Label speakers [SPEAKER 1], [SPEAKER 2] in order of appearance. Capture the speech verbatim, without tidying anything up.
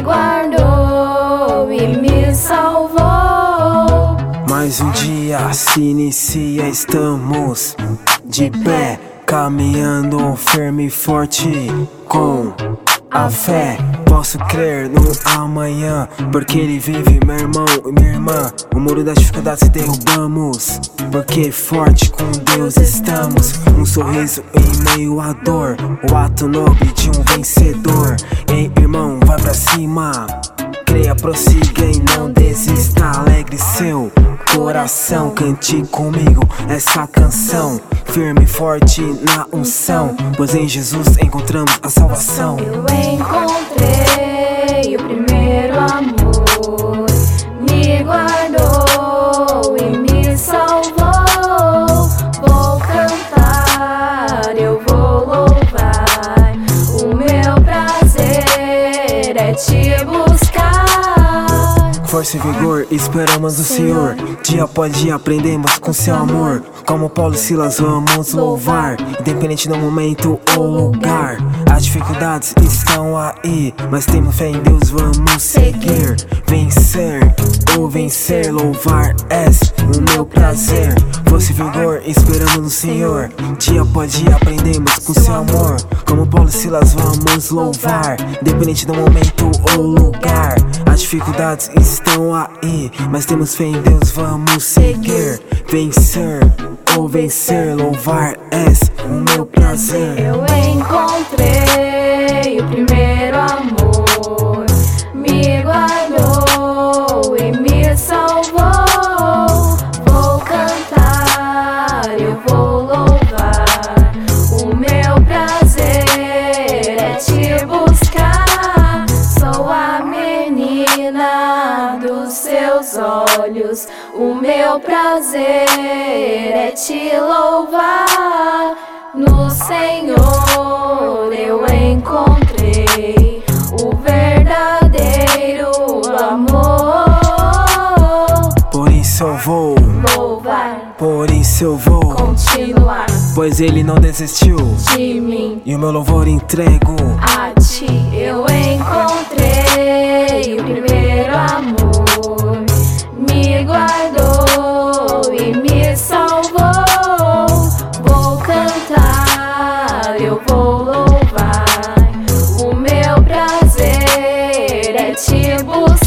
[SPEAKER 1] guardou e me salvou.
[SPEAKER 2] Mais um dia se inicia, estamos de pé, caminhando firme e forte com a fé. Posso crer no amanhã, porque ele vive, meu irmão e minha irmã. O muro das dificuldades derrubamos, porque forte com Deus estamos. Um sorriso em meio à dor, o ato nobre de um vencedor. Ei, irmão, vai pra cima, creia, prossiga e não desista. Alegre seu coração, cante comigo essa canção. Firme e forte na unção, pois em Jesus encontramos a salvação.
[SPEAKER 1] Eu encontrei o primeiro amor, me guardou e me salvou. Vou cantar, eu vou louvar, o meu prazer é te buscar.
[SPEAKER 2] Força e vigor, esperamos o Senhor. Dia após dia aprendemos com seu amor. Como Paulo e Silas vamos louvar, independente do momento ou lugar. As dificuldades estão aí, mas temos fé em Deus, vamos seguir. Vencer ou vencer, louvar és o meu prazer. Força e vigor, esperamos no Senhor. Dia após dia aprendemos com seu amor. Como Paulo e Silas vamos louvar, independente do momento ou lugar. As dificuldades estão aí, mas temos fé em Deus, vamos seguir. Vencer ou vencer, louvar és o meu prazer.
[SPEAKER 1] Eu encontrei o primeiro amor, me guardou e me salvou. Vou cantar, eu vou louvar, o meu prazer é te buscar. Sou a menina dos seus olhos, o meu prazer é te louvar. No Senhor eu encontrei o verdadeiro amor.
[SPEAKER 2] Por isso eu vou
[SPEAKER 1] louvar,
[SPEAKER 2] por isso eu vou
[SPEAKER 1] continuar,
[SPEAKER 2] pois ele não desistiu
[SPEAKER 1] de mim
[SPEAKER 2] e o meu louvor entrego
[SPEAKER 1] a ti. Eu encontrei o primeiro amor, me guardou e me salvou. Vou cantar, eu vou louvar, o meu prazer é te buscar.